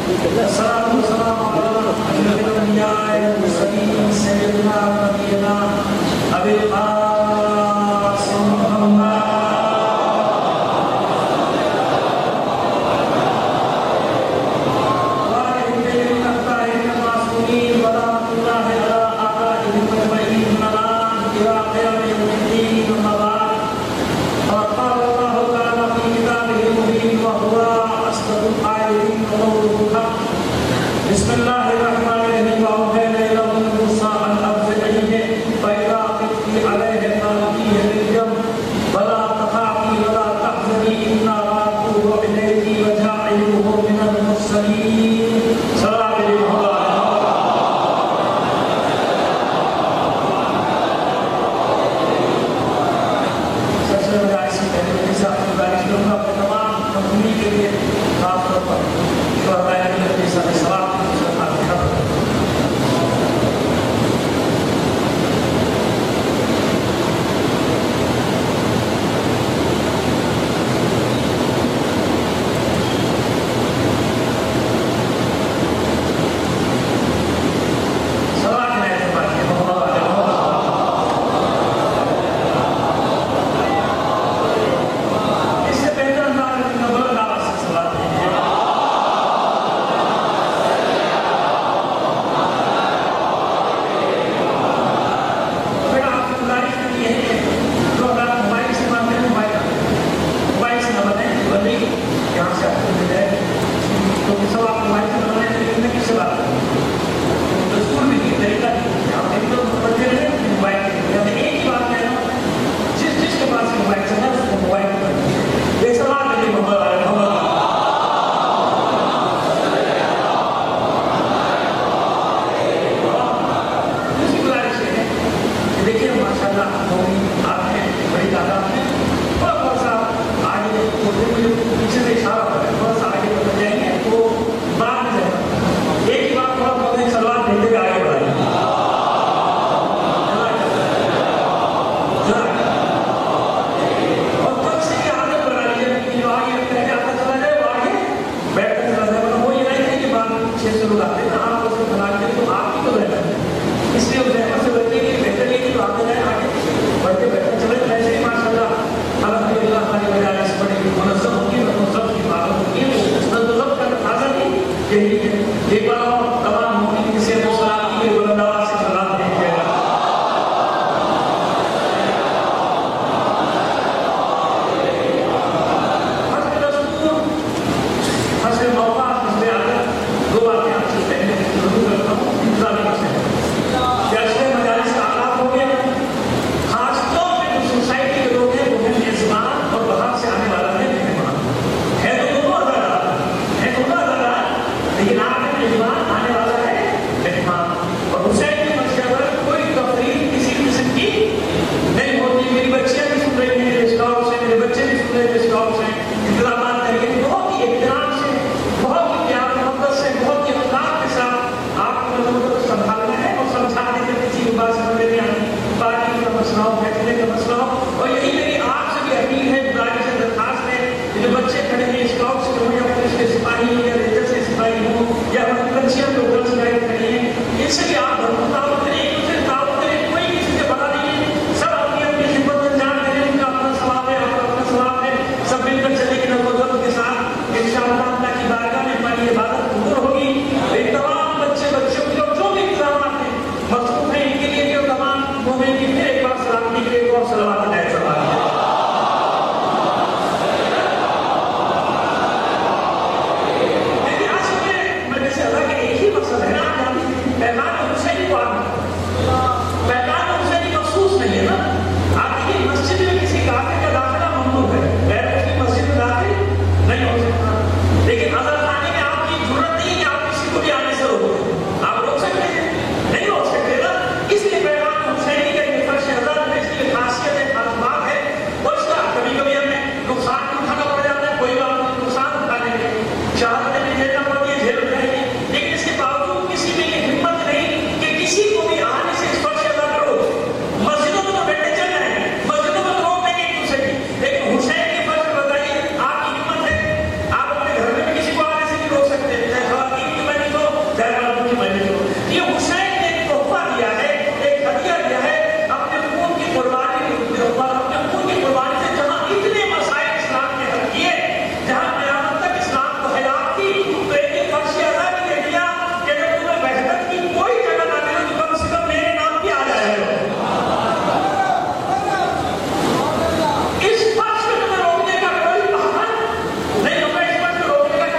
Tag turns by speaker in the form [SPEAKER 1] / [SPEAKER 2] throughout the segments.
[SPEAKER 1] الصلاة والسلام على أشرف الأنبياء والمرسلين سيدنا ونبينا أبي القاسم محمد وآله الطيبين الطاهرين المعصومين ورحمة الله على آبائهم أجمعين من الآن إلى قيام يوم الدين أما بعد فقال الله تعالى في كتابه المبين وهو أصدق القائلين وقوله الحق بسم الله الرحمن الرحيم وأوحينا إلى موسى أن أرسله فإذا خفت عليه فألقيه في اليم ولا تخافي ولا تحزني إنا رادوه إليك وجاعلوه من المرسلين سلام عليكم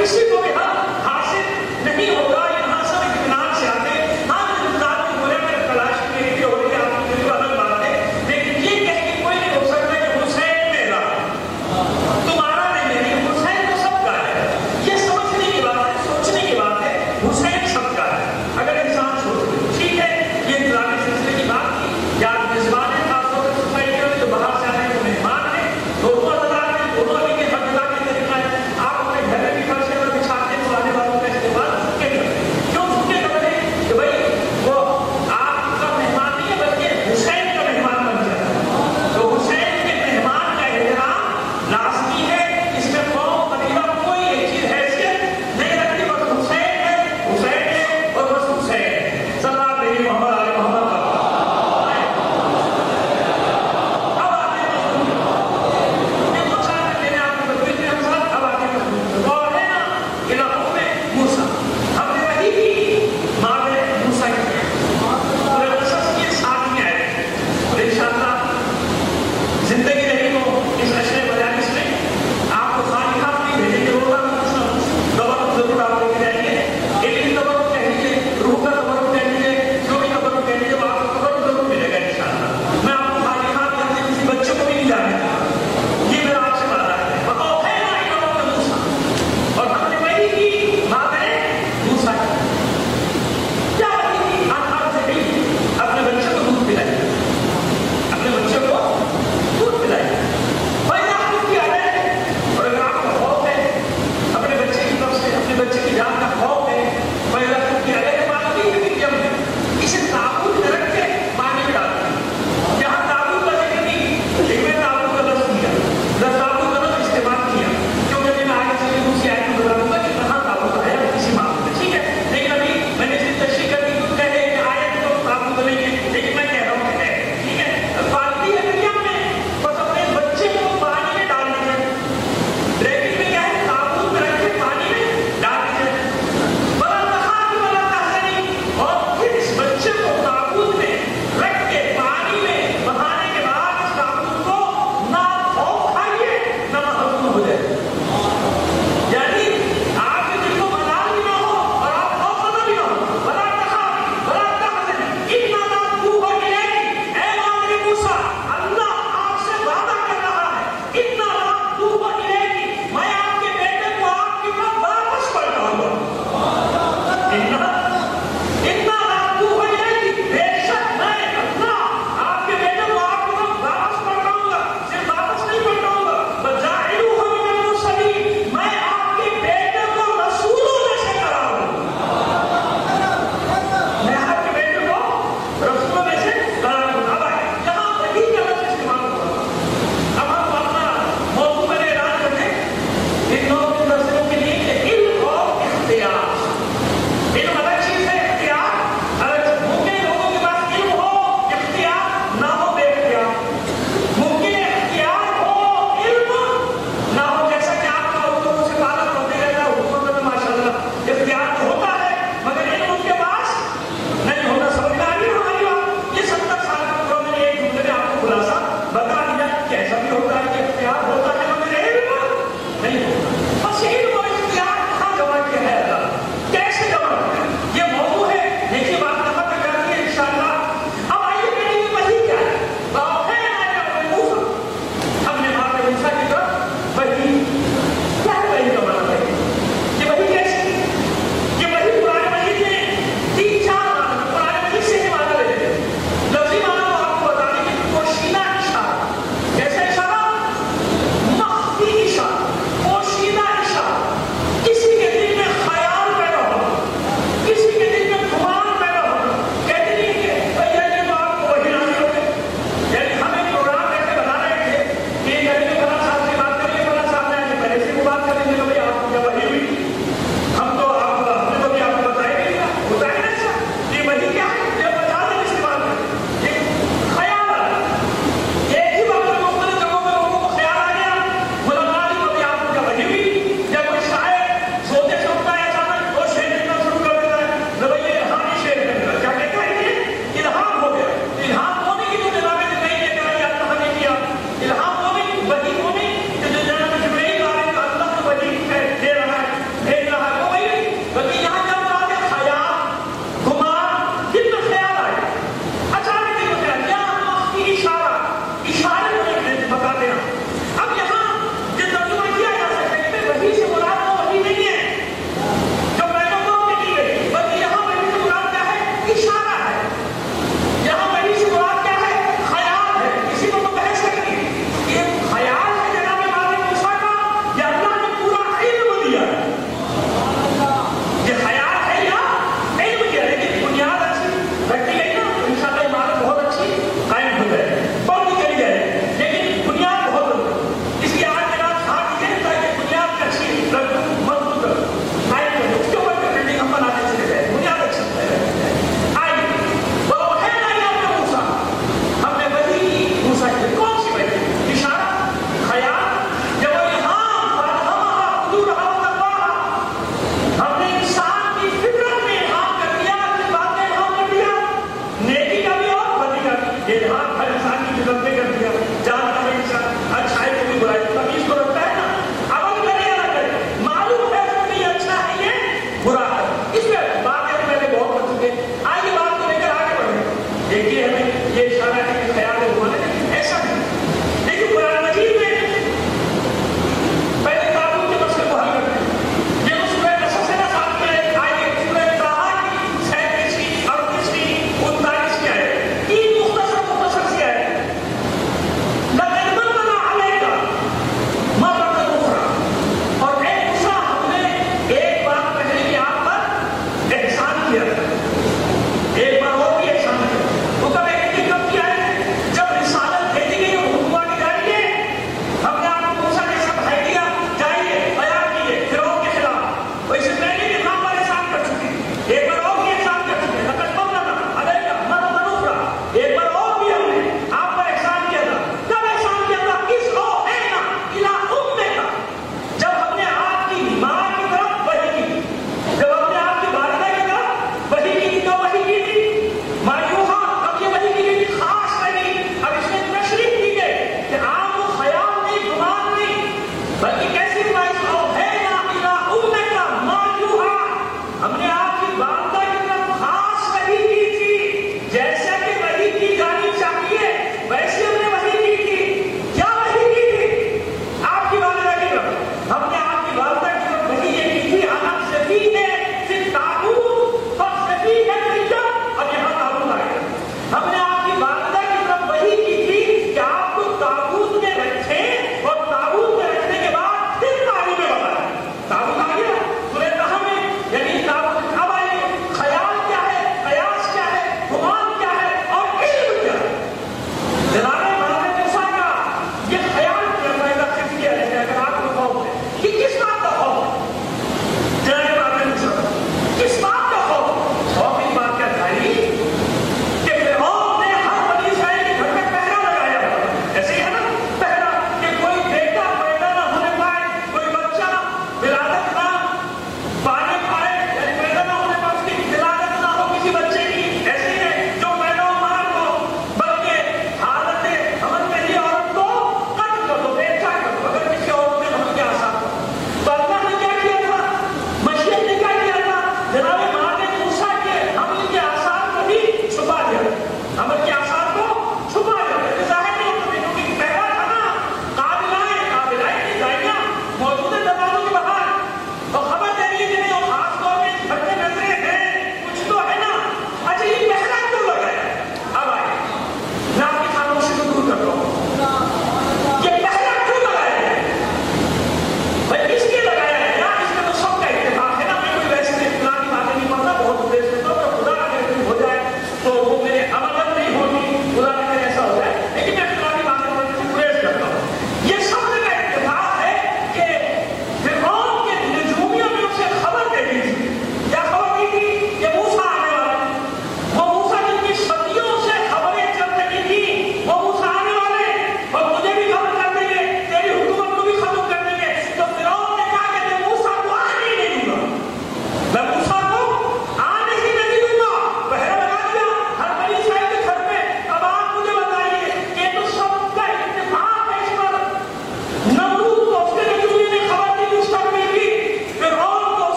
[SPEAKER 1] کسی کو بھی حق حاصل نہیں ہوگا. یہاں سب اطمینان سے آتے ہیں. ہاں انتظار میں بولے میں تلاش میری بھی ہو رہی ہے, آپ کی میری الگ بات ہے, لیکن یہ کہہ کے کوئی نہیں ہو سکتا کہ حسین میرا تمہارا نہیں ہے. حسین تو سب کا ہے. یہ سمجھنے کی بات ہے, سوچنے کی بات ہے. حسین سب کا ہے اگر انسان سوچ. ٹھیک ہے, یہ انتظامی سلسلے کی بات کی. یا میزبان ہے خاص طور پر سوسائٹی جو باہر سے آنے کے مہمان ہیں, دونوں عدالت ہیں, دونوں علی کے حق ادا کے طریقہ ہے. آپ اپنے گھر میں بھی فرش پر بچھاتے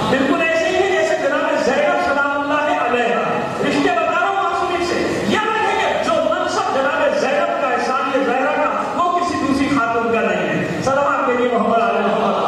[SPEAKER 1] بالکل ایسے ہی ہے جیسے جناب زینب سلام اللہ علیہا، رشتے بتا رہا ہوں معصومی سے، یاد رکھیں کہ جو منصب جناب زینب کا ہے، ثانیہ زہرا کا، وہ کسی دوسری خاتون کا نہیں ہے۔ صلوات کے لیے محمد علیہ محمد۔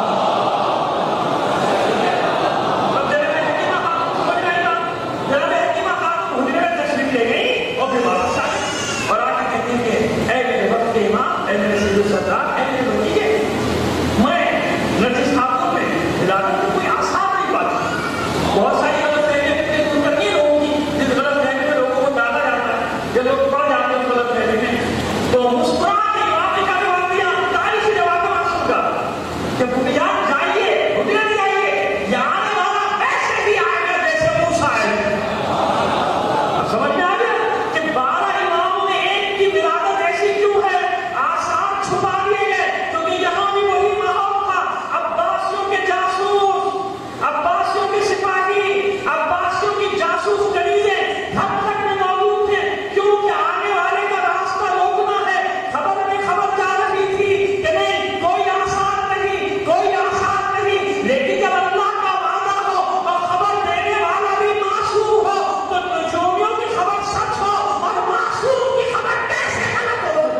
[SPEAKER 1] اب جناب حکیمہ خاتون سمجھ رہے گا، جناب حکیمہ خاتون حجرے میں تشریف لے گئی اور پھر واپس آ گئی اور آ کے کہتی ہیں کہ اے میرے وقت کے امام، اے میرے سید السادات، اے میرے وکیل، میں نرجس خاتون میں ہلاکت میں کوئی آسان نہیں بات۔ بہت ساری غلط فہمیاں دور کرنی ہے لوگوں کی، جس غلط فہمی میں لوگوں کو ڈالا جاتا ہے، جب لوگ پڑ جاتے ہیں غلط فہمی میں تو مسکرا کے امام نے کا جواب دیا، تعریف سے جواب ہے معصوم کا کہ بنیاد جائیے، بنیاد جائیے، یہ آنے والا ایسے ہی آئے گا جیسے موسیٰ آئے گا۔ سمجھ میں آ گیا کہ 12 اماموں میں ایک کی ولادت ایسی کیوں ہے؟ آثار چھپا دیے گئے کیونکہ یہاں بھی وہی ماحول تھا، عباسیوں کے جاسوس، عباسیوں کے سپاہی، عباسیوں کی جاسوس کنیزیں ہر تک میں موجود تھے، کیونکہ آنے والے کا راستہ روکنا ہے۔ خبر میں خبر جا رہی تھی کہ نہیں، کوئی آثار نہیں، کوئی آثار نہیں، لیکن جب اللہ کا وعدہ ہو اور خبر دینے والا بھی معصوم ہو تو نجومیوں کی خبر سچ ہو اور معصوم کی خبر کیسے غلط ہو؟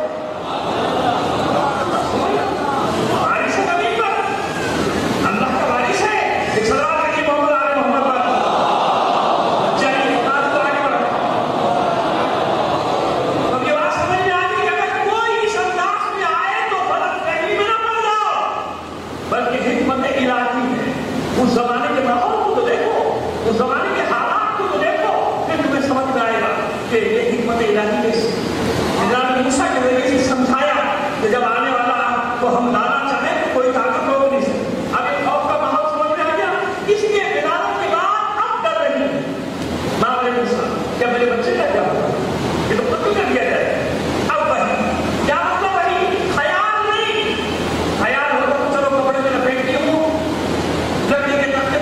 [SPEAKER 1] وارث ہے نبی پر، اللہ کا وارث ہے۔ ایک صلوات رکھیے محمد علی محمد پر۔ چلیے آج تو آگے بڑھو۔ اب یہ بات سمجھ میں آ گئی کہ اگر کوئی اس انداز میں آئے تو غلط فہمی میں نہ پڑ جاؤ، بلکہ حکمت الہی ہے۔ اس زمانے کے ماحول کو تو دیکھو، اس زمانے کے حالات کو تو دیکھو، پھر تمہیں سمجھ میں آئے گا کہ یہ حکمت الہی ہے۔ جناب موسیٰ کے ذریعے سے سمجھایا کہ جب آنے والا تو ہم لانا چاہیں تو کوئی طاقت روک نہیں سکتی۔ اب ایک خوف کا ماحول سمجھ میں آ گیا، اس کے ولادت کے بعد اب ڈر رہی ہے ماں علیہ السلام، کیا میرے بچے کا کیا ہوگا؟ یہ تو قتل کر دیا جائے۔ اب وہی کیا مطلب؟ وہی خیال نہیں، خیال ہوگا تو چلو کپڑے میں لپیٹ کے ہوں، لکڑی کے تختے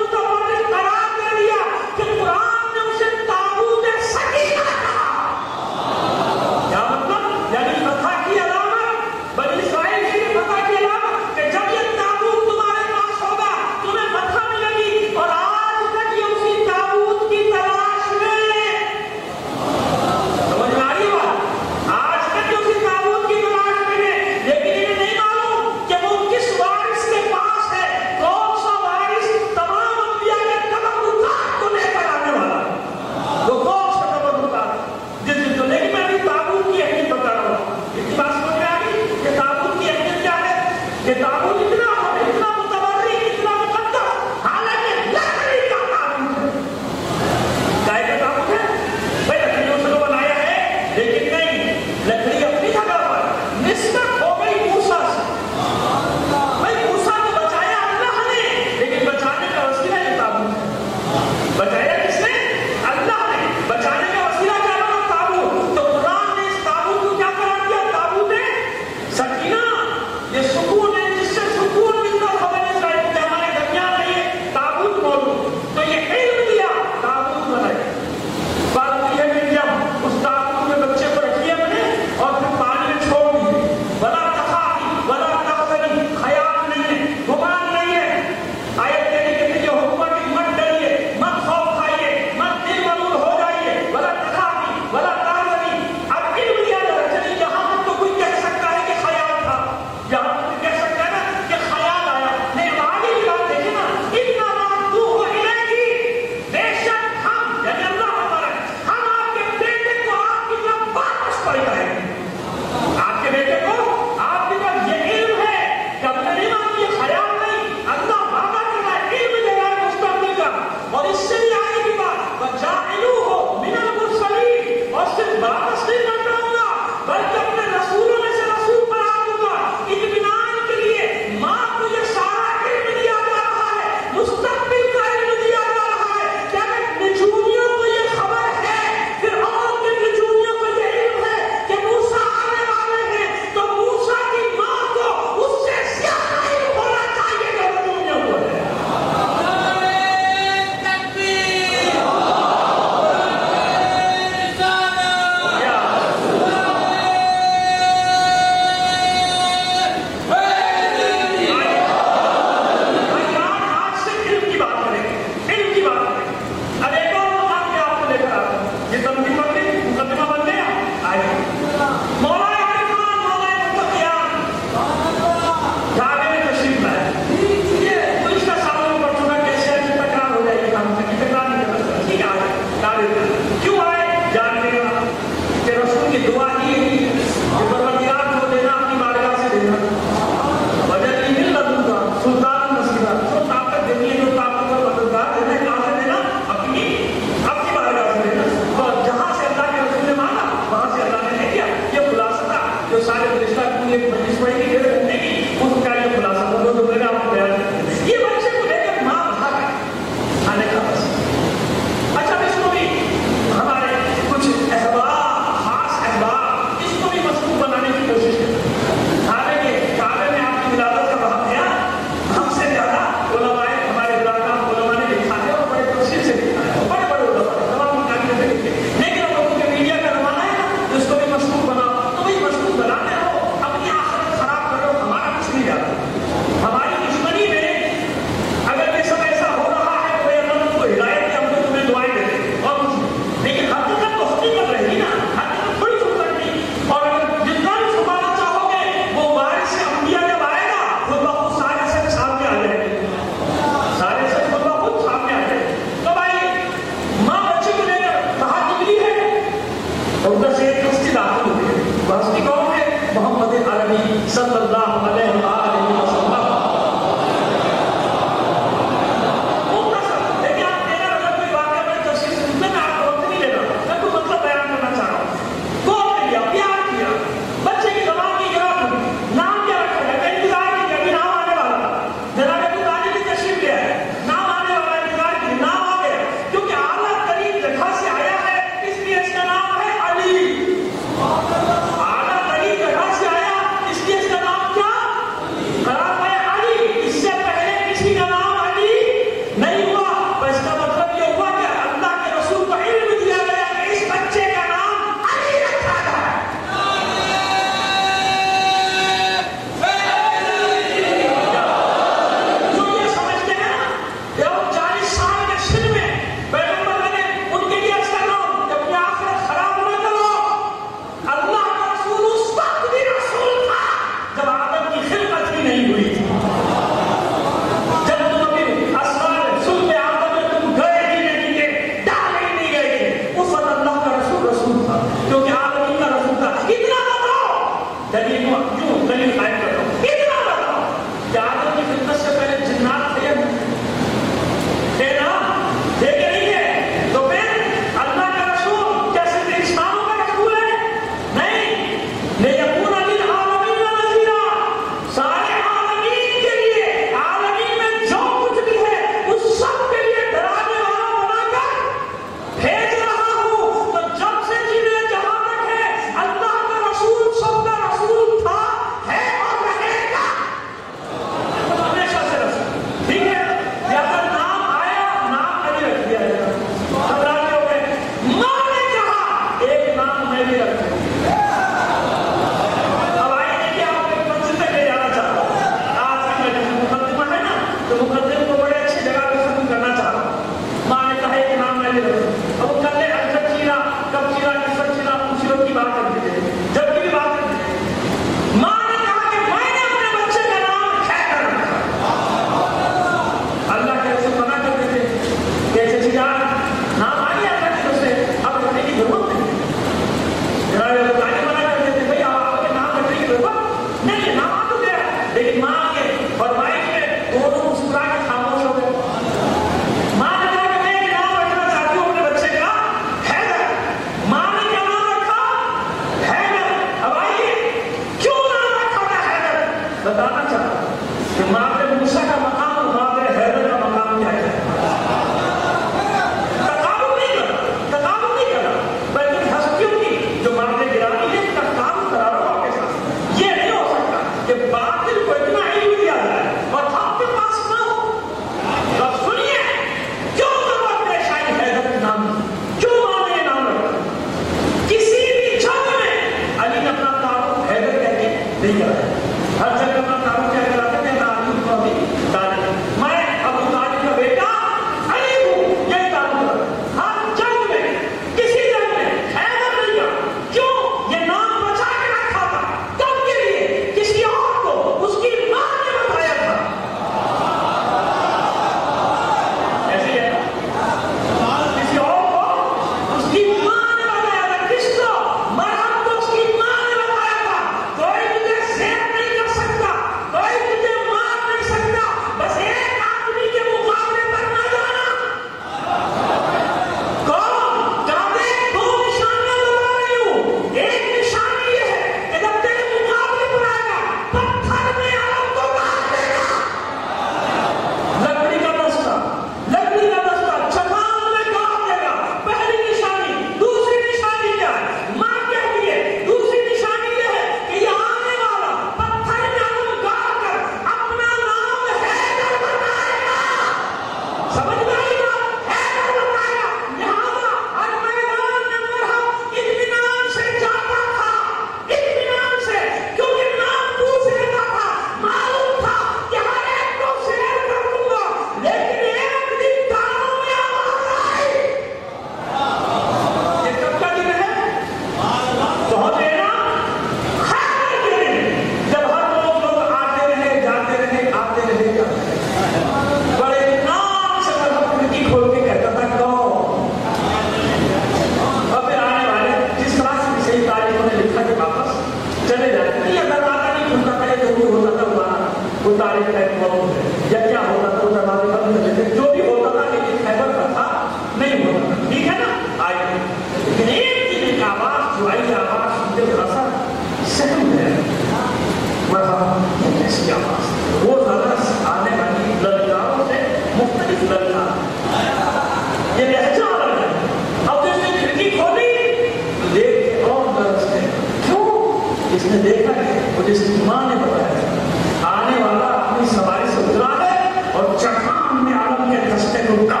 [SPEAKER 1] جس نے دیکھا ہے وہ جس کی ماں نے بتایا آنے والا اپنی سواری سے اترا ہے اور چٹان میں عالم کے دستے کو رکا.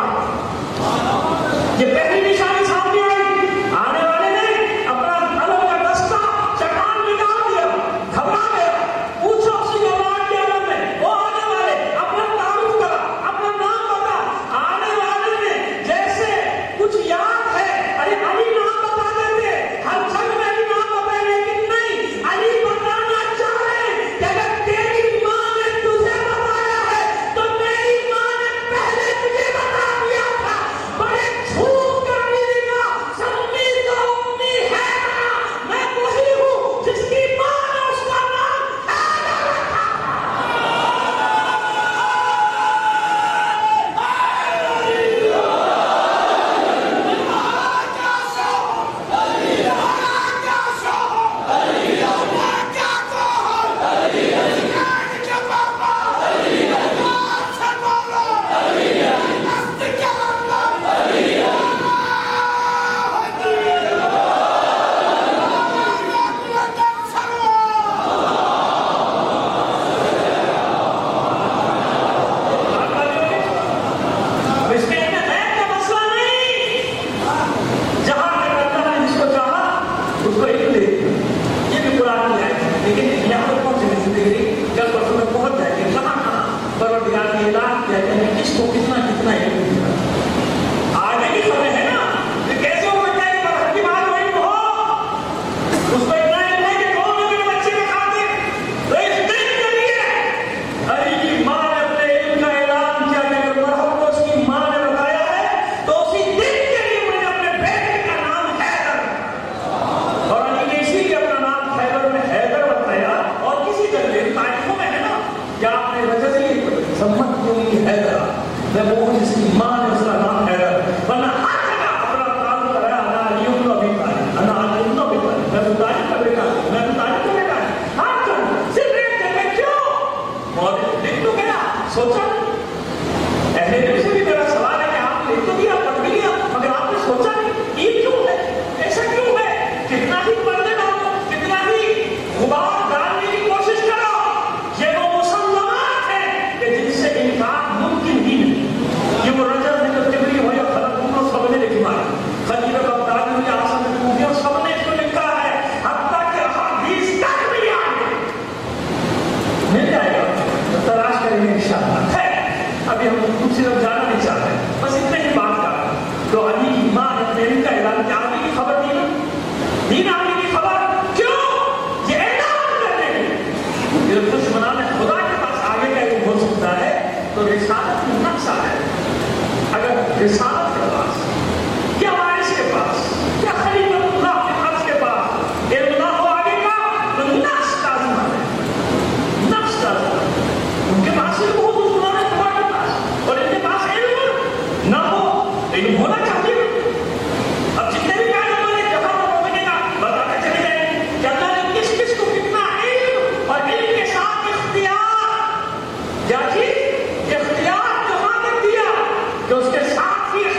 [SPEAKER 1] یہ پہلی نشانی سامنے آئی. آنے والے نے اپنا عالم کا دستہ چٹان میں ڈال دیا. گھبرا گیا. پوچھا اس کی اولاد کے عالم میں وہ آنے والے اپنا تعارف کرا, اپنا نام بتا. آنے والے نے جیسے کچھ یاد ہے, ارے علی نام بتا دیتے, ہر جگہ میں علی نام بتائے, لیکن نہیں, علی بتانا چاہ رہے کہ اگر تیری ماں نے تجھے بتایا ہے تو میری ماں نے پہلے تجھے بتا دیا تھا. بڑے جھوٹ کا میری ماں سمی تو امی ہے نا, میں وہی ہوں جس کی ماں نے اس کا نام اختیار جہاں تک دیا کہ اس کے ساتھ ہی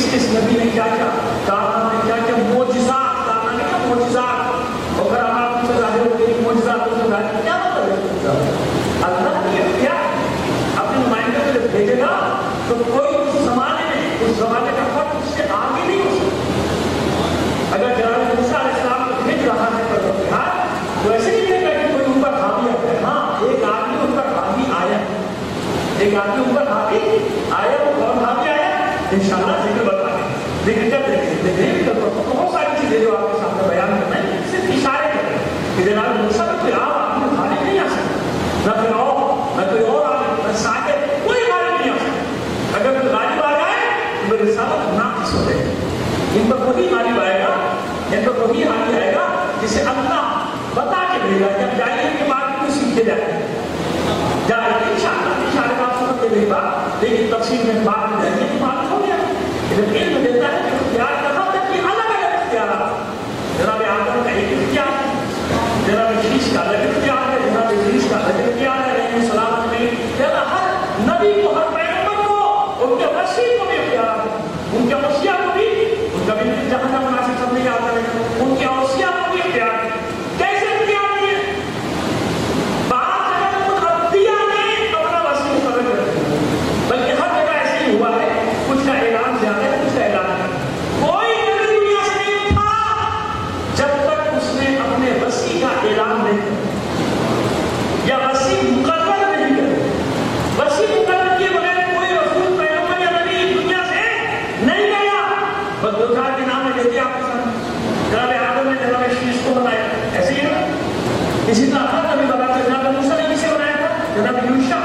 [SPEAKER 1] किस नबी ने क्या क्या कारनामे, क्या क्या मोजिज़ात, कारनामे क्या मोजिज़ात, अगर आप मुझसे जाहिर हो गई मोजिज़ात तो जाहिर क्या मतलब है? अल्लाह की इख्तियार अपने नुमाइंदे को जब भेजेगा तो कोई उस जमाने में उस जमाने का फर्क उससे आगे नहीं हो सकता। अगर जनाब मूसा अलैहिस्सलाम को भेज रहा है परवरदिगार तो ऐसे नहीं भेजा कि कोई ऊपर हावी आता है। हाँ, एक आदमी ऊपर हावी आया, एक आदमी ऊपर हावी आया, वो कौन हावी आया इंशाअल्लाह जिक्र बताएंगे, जिक्र कर देंगे। बहुत सारी चीजें जो आपके सामने बयान करना है सिर्फ इशारे करें कि जनाब मूसा में कोई आम आदमी खाली नहीं आ सकता, न कोई और आदमी, न साहिब, कोई खाली नहीं आ सकता। अगर कोई गालिब आ जाए तो मेरे रिसालत नाक़िस हो जाएगी। इन पर वही गालिब आएगा, इन पर वही हावी आएगा जिसे अल्लाह बता के भेजा कि अब जाइए के बाद कुछ सीखते जाएंगे इंशाअल्लाह। इशारे का समझते मेरी बात, लेकिन तफसील में बात में जाएंगे कि बात हो गया। इधर इल्म देता है कि इख्तियार कहाँ तक कि अलग अलग इख्तियार, जनाब आदम का एक इख्तियार, जनाब इदरीस का अलग इख्तियार है, जनाब इदरीस का अलग इख्तियार है, अलैहिस्सलाम ने हर नबी को, हर पैगंबर को, उनके वसीय को भी इख्तियार है, उनके वसीया को भी, उनका भी जहाँ मुनासिब समझ आता है, उनके औसिया को भी इख्तियार है। कैसे इख्तियार दिए? बात अगर खुद अब्दिया ने अपना वसीय मुकर्रर कर दिया, बल्कि हर जगह ऐसे ही हुआ है, कुछ का ऐलान ज्यादा है, कुछ का ऐलान नहीं। कोई नबी दुनिया से नहीं था जब तक उसने अपने वसी का ऐलान नहीं किया या वसी मुकर्रर नहीं किया। वसी मुकर्रर किए बगैर कोई रसूल, पैगंबर या नबी दुनिया से नहीं गया। बस दो चार के नाम लेते आपके सामने, जनाब आदम ने जनाब शीश को बनाया, ऐसे ही ना। इसी तरह हर नबी बताते, जनाब मूसा ने किसे बनाया था? जनाब यूशा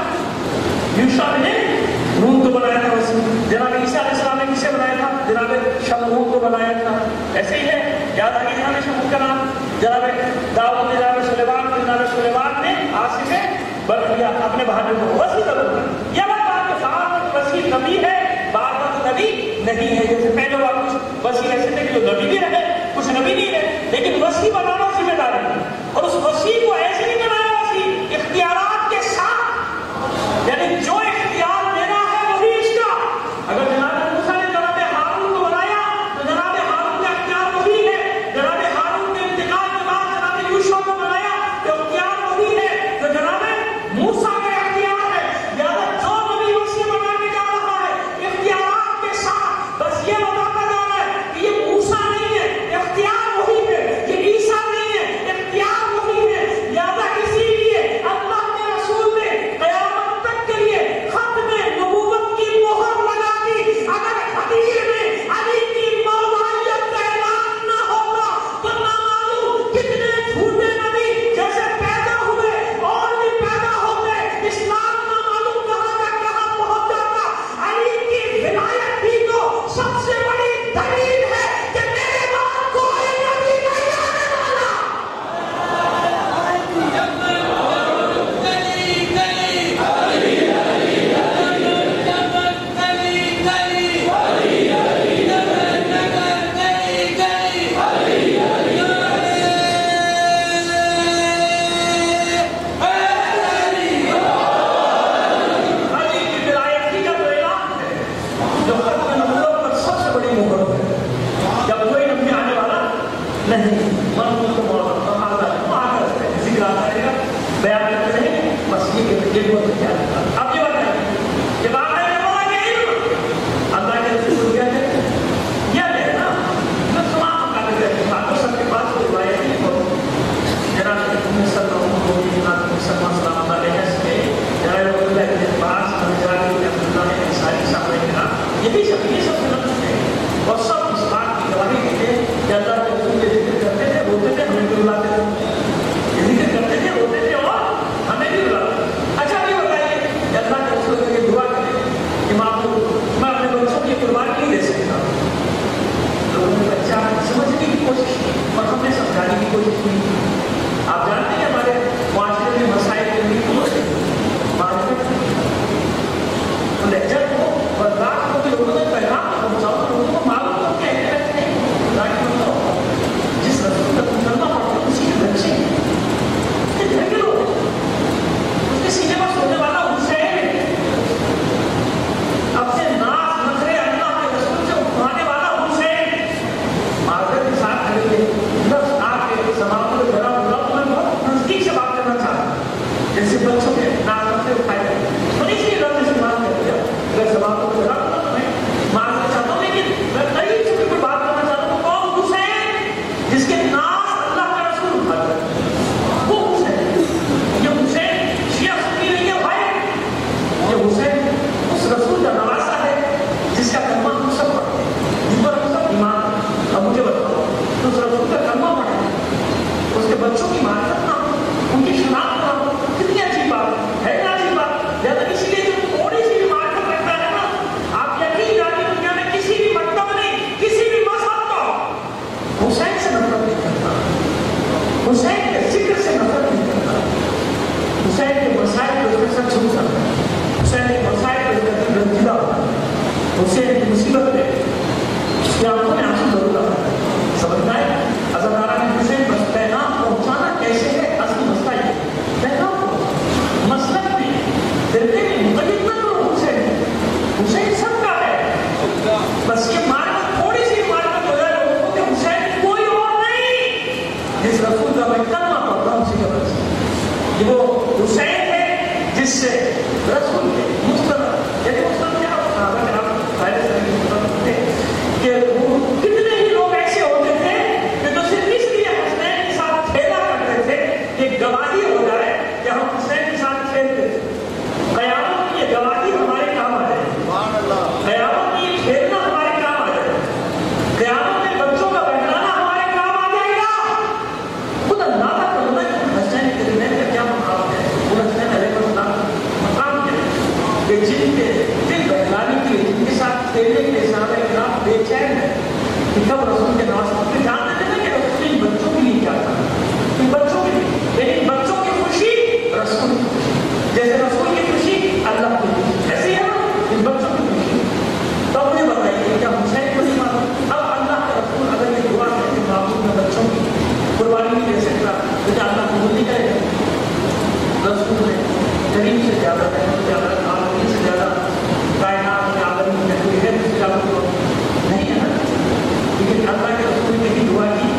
[SPEAKER 1] ने नून को बनाया था। जनाब ईसा अलैहिस्सलाम ने किसे बनाया था? जनाब शमून को बनाया था। ऐसे ही है, याद आ गया जनाब शमून का नाम, जनाब दाऊद ने, जनाब सुलेमान ने आसिफ बरकिया अपने बहादुर को वसी नबी। यह बात के साथ वसी नबी है, बात नबी नहीं है। जैसे पहले बात कुछ वसी ऐसे थे कि जो नबी भी रहे, कुछ नबी नहीं रहे, लेकिन वसी बनाना जिम्मेदारी है। और उस वसी को ऐसे नहीं बनाया वसी, इख्तियारात के साथ, यानी जो इख्तियार देना है वही इसका। अगर जनाब मूसा ने जनाब हारून को बनाया तो जनाब हारून का इख्तियार वही है। जनाब हारून के इंतकाल के बाद जनाब यूशा को बनाया तो इख्तियार वही है जो जनाब मूसा का इख्तियार है। यानी जो नबी वसी बनाने जा रहा है इख्तियारात के साथ, बस ये बताता जा रहा है कि ये मूसा नहीं है, इख्तियार वही है, ये ईसा नहीं है, इख्तियार वही है। यानी इसीलिए अल्लाह के रसूल ने क़यामत तक के लिए खत में नबूवत की मोहर लगा दी। अगर हदीस में अली की मौलाइयत का ऐलान न होता तो ना मालूम कितने झूठे नबी जैसे पैदा हुए और भी पैदा होते, इस्लाम ना मालूम कहाँ का कहाँ पहुंच जाता। अली की विलायत ही तो सबसे बड़ी दलील है कि मेरे बाद कोई नबी नहीं आने वाला। अली की विलायत ही का तो ऐलान है जो खत्म नबूवत पर सबसे बड़ी मोहर है। जब कोई नबी आने वाला नहीं, मन को मौत आता है, जिक्र आता रहेगा, बयान करते रहेंगे, बस ये बहुत क्या है। अब ये बात है कि बात है अल्लाह के इल्म, अल्लाह के रसूल क्या है, यह है ना, जो तमाम काबिल है, बातों सबके पास कोई रिवायत नहीं हो। जनाब सल्लल्लाहु अलैहि वसल्लम के जनाब अब्दुल्लाह के पास अब्दुल्लाह ने सारी साहब ने कहा ये सब सुन्नत है और सब इस बात की गवाही देते हैं कि अल्लाह के रसूल के जिक्र करते थे, बोलते थे, हमें भी बुलाते थे, जिक्र करते थे, बोलते थे और हमें भी बुलाते थे। अच्छा ये बताइए कि अल्लाह के रसूल के दुआ करें कि मैं अपने बच्चों की कुर्बानी नहीं दे सकता। लोगों ने बच्चा समझने की कोशिश की और हमने समझाने की कोशिश की। आप जानते हैं हमारे माशरे में मसाइल के लिए तो लेक्चर को बर्दाश्त को लोगों ने पैगाम पहुंचाओ तो लोगों को मालूम हो क्या है जिस रसूल तक उतरना पड़ता है उसी جن کے دل بہلانے کے لیے، جن کے ساتھ کھیلنے کے لیے صحابہ کرام بے چین ہے کہ کب رسول کے نواز کو جانتے تھے کہ رسول ان بچوں کے لیے کیا تھا، ان بچوں کے لیے، لیکن بچوں کی خوشی رسول کی خوشی، جیسے رسول کی خوشی اللہ کی خوشی، ایسے ہی ہے نا ان بچوں کی خوشی۔ تو اب یہ بتائیے کیا حسین کو نہیں معلوم؟ اب اللہ کے رسول اگر یہ دعا ہے کہ معمول میں بچوں کی قربانی نہیں دے سکتا تو کیا اللہ قبول نہیں کرے گا؟ رسول نے کریم سے زیادہ عالمین سے زیادہ کائنات میں عالمین میں کوئی ہے اس سے زیادہ تو نہیں ہے نا، لیکن اللہ کے رسول نے بھی دعا کی۔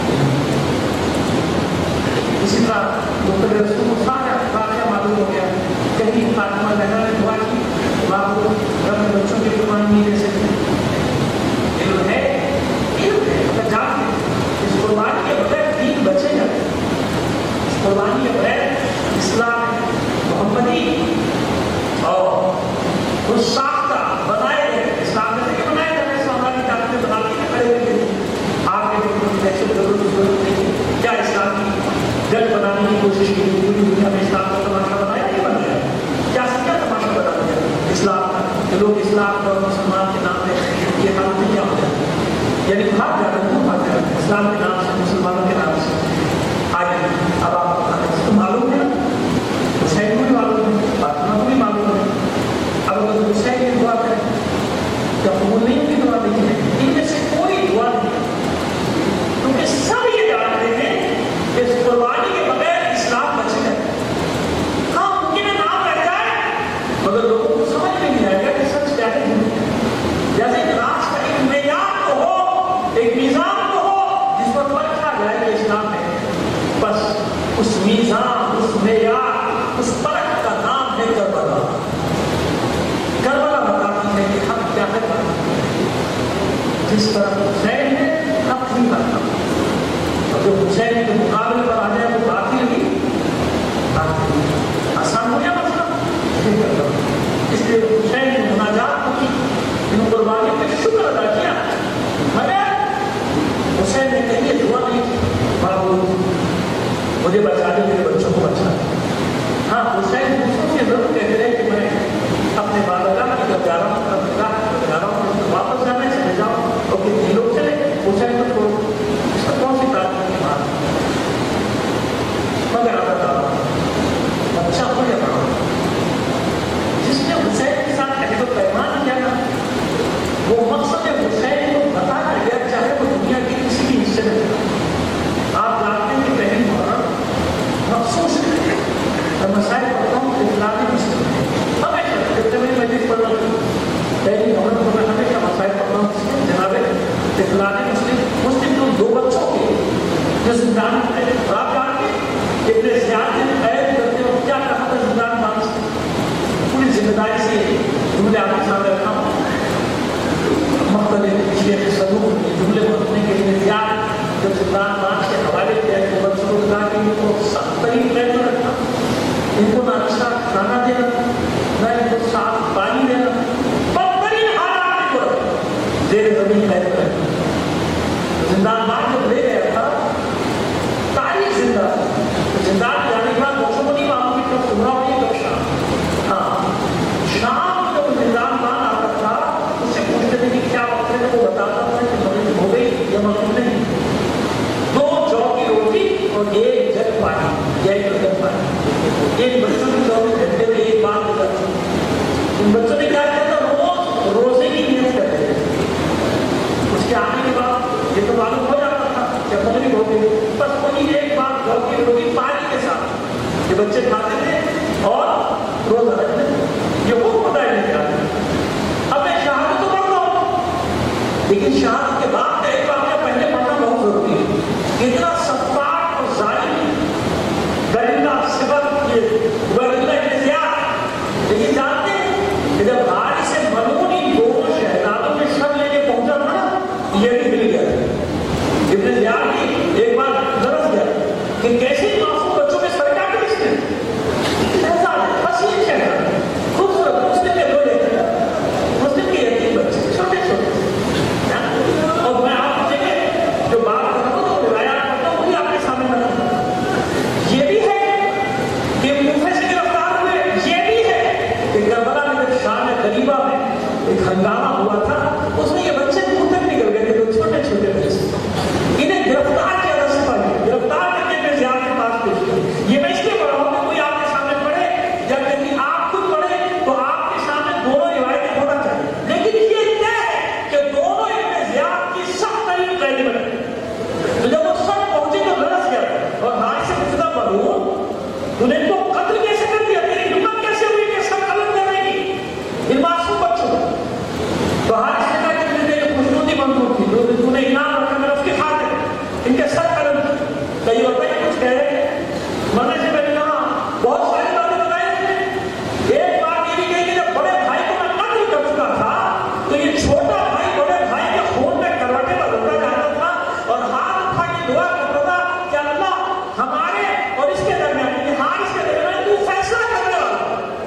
[SPEAKER 1] اسی طرح مختلف رسول کو سارا واقعہ معلوم ہو گیا، کہیں فاطمہ زہرا نے دعا کی باپ رب بچوں کی قربانی نہیں دے سکتے، علم ہے اگر جان اس قربانی کے بغیر دین بچے گا، اس قربانی کے بغیر اسلام محمدی اور اس ساختہ بنائے گئے اسلام میں سے بنائے گئے ہماری طاقتیں بنانے کے کھڑے ہوئے آپ کے ایسی ضرورت نہیں ہے۔ کیا اسلام کی جج بنانے کی کوشش کی پوری دنیا میں اسلام کا تماشا بنایا نہیں بن گیا؟ کیا تماشا بنا دیا اسلام کا کہ لوگ اسلام اور مسلمان کے نام پہ یہ حالت میں کیا ہو جاتا ہے، یعنی بھاگ جاتا ہے، بھاگ جاتا ہے اسلام کے نام سے، مسلمانوں کے نام سے۔ آئیے اب آپ کو معلوم ہے حسین کو بھی معلوم ہے، فاطمہ کو بھی معلوم ہے، اب اگر حسین کی دعا کریں کیا قبول نہیں ہوگی دعا؟ نہیں ہے، ان میں سے کوئی دعا نہیں، کیونکہ سب یہ جانتے ہیں کہ اس قربانی کے بغیر اسلام بچے گا۔ ہاں ممکن ہے نام رہ جائے مگر لوگوں کو سمجھ میں نہیں آئے گا کہ سچ کیا ہے۔ جیسے ایک راز کا ایک معیار تو ہو، ایک میزان تو ہو جس پر پرکھا جائے کہ اسلام ہے، بس اس میزان، اس معیار، اس پرکھ کا نام ہے کربلا۔ کربلا بتاتی ہے کہ حق کیا ہے، جس طرح حسین ہے حق نہیں بنتا، اور جو حسین کے مقابلے پر آ جائے وہ باطل بھی آسان ہو گیا مسئلہ نہیں کرتا۔ اس لیے حسین نے مناجات کی، ان قربانیوں پہ شکر ادا کیا، مگر حسین نے کہیں دعا نہیں کی معبود مجھے بچا دے، میرے بچوں کو بچا دے۔ ہاں حسین دوسروں سے ضرور کہتے رہے کہ میں اپنے والدہ کی طرف جا رہا ہوں، اپنے طرف جا رہا ہوں، واپس جانا ہے چلے جاؤ، اور کتنے لوگ چلے حسین کو چھوڑو، اس کا کون سی تعلیم کی بات؟ مگر اللہ اچھا ہو یا بڑا، جس نے حسین کے ساتھ عہد و پیمان کیا نا، وہ مقصد حسین کو بتا کر گیا، چاہے وہ دنیا کے کسی بھی حصے میں۔ آپ جانتے ہیں کہ پہلی محرم مخصوص مسائل پڑھتا ہوں اطلاعی مسلم ہے، ہمیشہ جتنے میں مجلس پڑھ رہا ہوں پہلی محرم کو میں ہمیشہ مسائل پڑھتا ہوں جناب اطلاعی مسلم جو دو بچوں کے جو زندان ہے، اور آپ جانتے ہیں اتنے زیادہ قید کرتے ہو کیا کہا تھا زندان بان سے، پوری ذمہ داری سے جملے آپ کے سامنے رکھا ہوں، مختلف شیخ صدوق جملے پڑھنے کے لیے زیادہ جب زندان بان کے حوالے کیا ہے تو بچوں کو کہا کہ ان کو سخت ترین قید میں رکھنا، ان کو نہ اچھا کھانا دینا، نہ ان کو صاف پانی دینا، بدترین حالات میں کو زیر زمین قید میں رکھنا۔ زندان بان جب لے گیا تھا تاریخ زندہ زندان جانے کے بعد بچوں کو نہیں معلوم کہ کب صبح ہوئی کب شام۔ ہاں شام جب زندان بان آتا تھا اس سے پوچھتے تھے کہ کیا وقت ہے، تو وہ بتاتا تھا کہ مغرب ہو گئی یا مغرب نہیں، 2 جو کی روٹی اور 1 جگ پانی یا 1 جگ پانی، یہ بچوں کی 24 گھنٹے میں ایک بار ہوتا تھا۔ ان بچوں نے کیا کیا تھا، روز روزے کی نیت کرتے تھے، اس کے آنے کے بعد یہ تو معلوم ہو جاتا تھا کہ مغرب ہو گئی، بس وہی ایک بار جو کی روٹی پانی کے ساتھ یہ بچے کھاتے تھے اور روزہ رکھتے تھے، یہ وہ پتہ نہیں کیا۔ اب میں شہادت تو پڑھ رہا ہوں، لیکن شہادت کے بعد کا ایک واقعہ پہلے پڑھنا بہت ضروری ہے۔ اتنا سفاک اور ظالم گرندہ صفت یہ گرندہ احتیاط، لیکن جانتے ہیں کہ جب بھائی سے ملونی 2 شہزادوں میں سب لے کے پہنچا تھا نا، یہ بھی مل گیا ابن زیاد کی ایک بار درس گیا کہ کیسے معصوم بچوں میں سر کاٹ کس نے بس یہ شہزاد خوبصورت مسلم کے 2 لے کر مسلم کے یتیم بچے چھوٹے چھوٹے، اور میں آپ سے جو بات کرتا ہوں تو روایات کرتا ہوں وہی آپ کے سامنے بنا۔ یہ بھی ہے کہ کوفے سے گرفتار ہوئے، یہ بھی ہے کہ کربلا میں جب شام हंगामा हुआ था, उसमें ये बच्चे दूर तक निकल गए थे, छोटे छोटे बच्चे। इन्हें गिरफ्तार किया 10 सिपाही, गिरफ्तार करके फिर ज़ियाद के पास पेश किया। ये मैं इसलिए पढ़ रहा हूँ कि कोई आपके सामने पढ़े, जब यदि आप खुद पढ़े तो आपके सामने दोनों रिवायतें होना चाहिए, लेकिन ये तय है कि दोनों इब्ने ज़ियाद की सख्त तरीन कैदी बने। तो जब वो सब पहुंचे तो लड़स गया और हाथ से पूछता मालूम तूने इनको कत्ल कैसे कर दिया, तेरी हिम्मत कैसे हुई कि सब कलम करने की इन मासूम बच्चों को? तो हाथ से कहा कि तुझे जो खुशनुदी मंजूर थी, जो तूने इनाम रखा, मैंने उसके खाते इनके सर कलम कई होता है कुछ कह रहे मरने से पहले कहा बहुत सारी बातें बताई थे। एक बात ये भी कही कि जब बड़े भाई को मैं कत्ल कर चुका था तो ये छोटा भाई बड़े भाई के खून में करवटे बदलता जाता था और हाथ उठा के दुआ करता था कि अल्लाह हमारे और इसके दरमियान, इसके दरमियान तू फैसला करने वाला।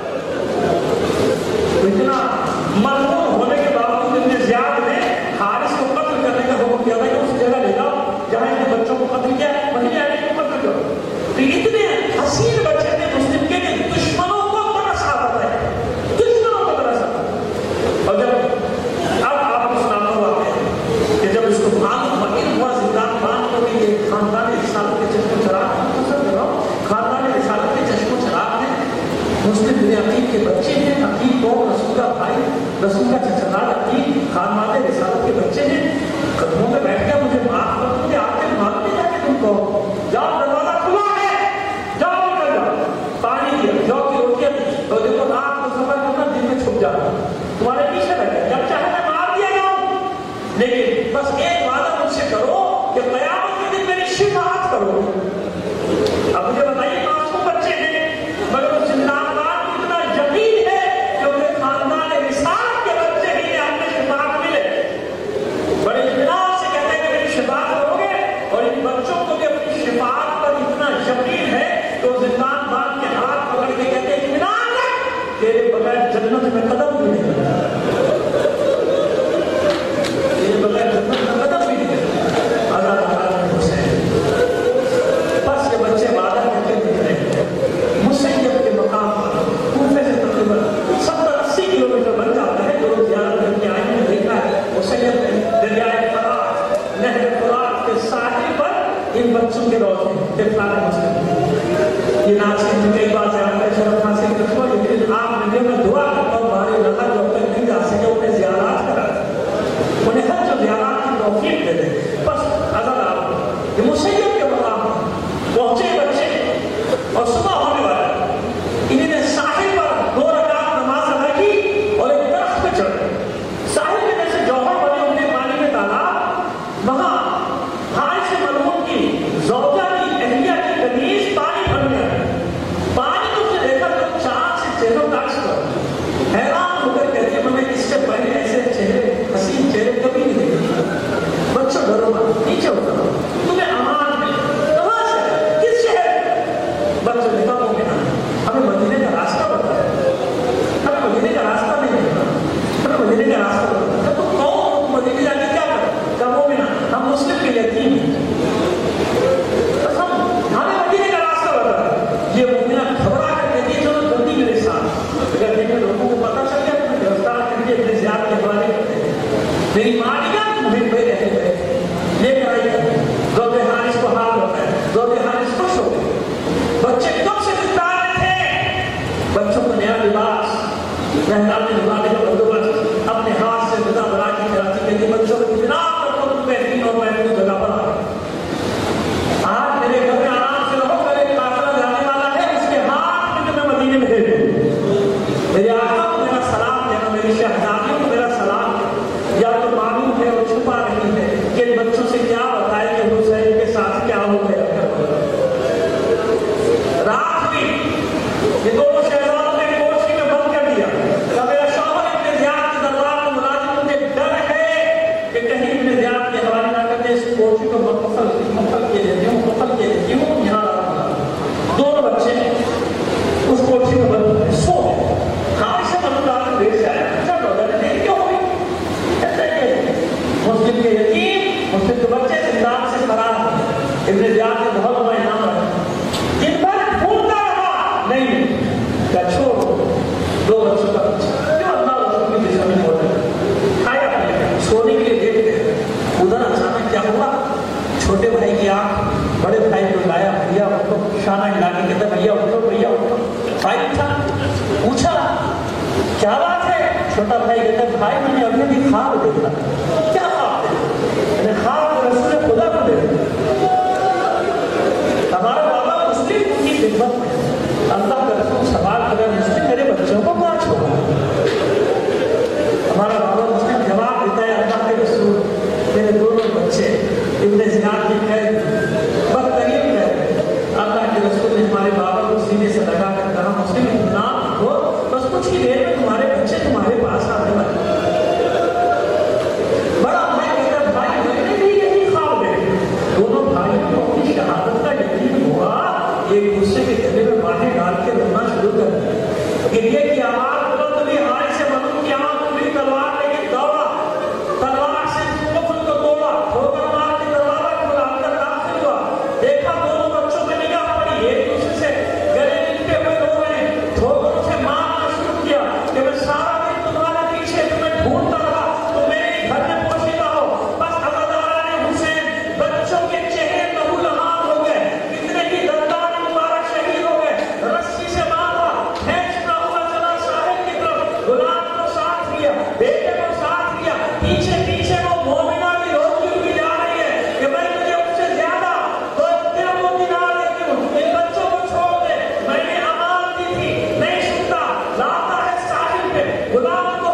[SPEAKER 1] इतना मजबूर होने के बावजूद इब्ने ज़ियाद ने हारिस को कत्ल करने का हुक्म दिया था कि उस जगह ले जाओ जहां इनके बच्चों को कत्ल किया, वहीं आने को कत्ल करो। तो इतने हसीन बच्चे थे मुस्लिम के दुश्मनों को तरस आता है, दुश्मनों को तरस आता है। और जब अब आपको सुनाना हुआ कि जब इसको मालूम हुआ जिंदान मान को भी ये खानदान रिसालत के चश्मो चराग, खानदान रिसालत के चश्मो चराग ने मुस्लिम बिन अकील के बच्चे हैं, अकील को रसूल का भाई, रसूल का चचेरा अकील खानदान रिसालत के बच्चे हैं, कदमों में बैठ गया मुझे माफ कर दो, आपके मालूम नहीं था कि तुमको जाओ दरवाजा खुला है, जाओ निकल जाओ, पानी दिया, जाओ की रोटियां दी, और देखो रात को सफर करना, दिन में छुप जाना, तुम्हारे पीछे बैठे, जब चाहे मैं मार दिया जाऊं, लेकिन बस एक वादा मुझसे करो कि क़यामत के दिन मेरी शिफाअत करो। अब मुझे बताइए मासूम बच्चे हैं, मगर उस जिंदाबाद को इतना यकीन है कि उनके खानदान रिसालत के बच्चे ही अपने शिफाअत मिले, बड़े इत्मीनान से कहते हैं कि मेरी शिफाअत करोगे, और इन बच्चों को भी अपनी शिफाअत पर इतना यकीन है तो जिंदाबाद के हाथ पकड़ के कहते हैं इत्मीनान रख, तेरे बगैर जन्नत में कदम भी नहीं, तेरे बगैर जन्नत में कदम भी नहीं। आजाद हुसैन बस ये बच्चे वादा करके निकले मुसैयब के मकाम पर, कूफे से तकरीबन 70-80 किलोमीटर बन जाता है। जो ज़ियारत करके आए हैं देखा है, मुसैयब ने दरियाए फरात, नहर फरात के साहिल पर इन बच्चों के रोज़े इफ्तार मुस्लिम ये नाज़िम कई बार ज़ियारत शरफ हासिल कर चुका, लेकिन आप वीडियो में दुआ करता हूँ हमारे नज़र जो अब तक नहीं जा सके उन्हें ज़ियारत करा, उन्हें हर जो ज़ियारत की तौफ़ीक़ दे दे। बस अगर आप ये मुसैयब के मकाम पर पहुंचे बच्चे और सुबह होने वाला, इन्होंने साहिल पर 2 रकात नमाज अदा की और एक दरख्त पे चढ़ गए। साहिल में जैसे जौहर बने उनके पानी में तालाब, वहां हारिस मलऊन की ज़ौजा की अहलिया की कमीज पानी भर गया, पानी को उसने देखा तो चांद से चेहरों का अक्स हुआ, हैरान होकर कहती है मैंने इससे पहले ऐसे चेहरे, हसीन चेहरे कभी नहीं देखे। बच्चों डरो मत, नीचे उतरो, तुम्हें अमान मिले। कहां से, किस शहर? बच्चों ने कहा हमें मदीने का रास्ता पता है, हमें मदीने का रास्ता नहीं पता, हमें मदीने का रास्ता पता है। तो कौन मदीने जाके क्या करो? कहा मोमिना हम मुस्लिम के यतीम हैं, हमें मदीने का रास्ता पता है। ये मोमिना घबरा कर कहती है चलो जल्दी मेरे साथ, अगर देखिए लोगों को पता चल गया तो गिरफ्तार करके इब्ने ज़ियाद के हवाले करते हैं। मेरी माँ ने कहा मुहिम में रहे हुए लेकर आई, ज़ौजे हारिस को हाल होता है, ज़ौजे हारिस खुश हो गए। बच्चे कब से गिरफ्तार में थे, बच्चों को नया लिबास, महंगाने लिबाने का बंदोबस्त अपने हाथ से गुदा बना के कराची के लिए बच्चों को इतना करको तुम बेहतरीन और महफूज जगह पर आज मेरे घर में आराम से रहो, मेरे काफिला जाने वाला है, उसके हाथ में तुम्हें मदीने में दे दूं। मेरे आका को मेरा सलाम देना, मेरी शहजादियों को मेरा सलाम देना। या तो मालूम है और छुपा नहीं है कि इन बच्चों से क्या बताए कि हुसैन के साथ क्या हो गया। रात भी ये दोनों शहजादों ने कोठरी में बंद कर दिया। मेरा शौहर इब्ने ज़ियाद के दरबार में मुलाजिम, मुझे डर है कि कहीं इब्ने ज़ियाद के हवाले ना करके इस कोठरी को मुकम्मल किए देती हूँ, यहाँ दोनों बच्चे उस कोठरी में बंद सो गए। हारिस मलऊन रात में देर से आया, کیا بات ہے؟ چھوٹا بھائی کہتا ہے بھائی میں نے ابھی بھی خواب دیکھا. کیا خواب دیکھا؟ میں نے خواب رسول خدا کو دیکھا. ہمارے بابا مسلم کی خدمت میں اللہ کا رسول سوال کر رہے مسلم میرے بچوں کو کہاں چھوڑا؟ ہمارا بابا مسلم جواب دیتا ہے اللہ کے رسول میرے دونوں بچے ابن زیاد کی قید بدترین قید. اللہ کے رسول نے ہمارے بابا کو سینے سے لگا کر کہا مسلم اطمینان ہو بس کچھ ہی دیر میں تمہارے بچے تمہارے پاس آنے والے. بڑا بھائی کہتا ہے بھائی میں نے بھی یہی خواب دیکھا. دونوں بھائیوں کو اپنی شہادت کا یقین ہوا. ایک دوسرے کے گلے میں باہیں ڈال کے رونا شروع کر دیا. گریے کی آواز بلند ہوئی. آج سے معلوم کیا تمہیں تلوار لے کے دوڑا. تلوار سے کفن کو توڑا. ٹھوکر مار کے دروازہ کھلا اندر داخل ہوا. دیکھا دونوں بچوں میں نگاہ پڑی. ایک دوسرے سے گلے ملتے ہوئے رو رہے ہیں. ٹھوکروں سے مارنا شروع کیا کہ میں سارا دن تمہارے پیچھے تمہیں ڈھونڈتا رہا. تم میرے گھر میں پوشیدہ ہو. بس عزاداران حسین بچوں کے چہرے لہو لہان ہو گئے. کتنے ہی دندان مبارک شہید ہو گئے. رسی سے باندھا کھینچتا ہوا چلا ساحل کی طرف. غلام کو ساتھ لیا, بیٹے کو ساتھ لیا. پیچھے پیچھے وہ مومنہ بھی روتی ہوئی جا رہی ہے کہ میں تجھے اس سے زیادہ تو تیرا وہ دلا دیتی ہوں. ان بچوں کو چھوڑ دے. میں نے امان دی تھی نہیں سنتا. لاتا ہے ساحل پہ. غلام کو